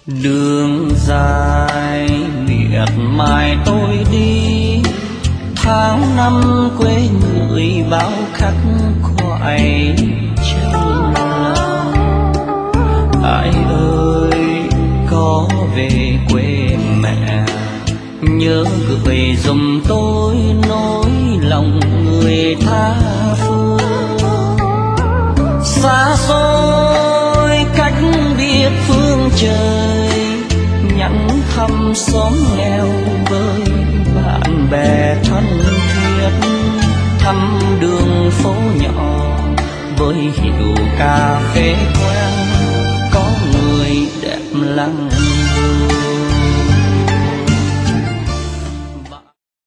Đường dài miệt mài tôi đi, tháng năm quê người bao khắc khoải trong lòng. Ai ơi có về quê mẹ, nhớ gửi giùm tôi nỗi lòng người tha phương. Xa xôi cách biệt phương trời, nhắn thăm xóm nghèo với bạn bè thân thiết, thăm đường phố nhỏ với hiệu cà phê quen, có người đẹp lặng người.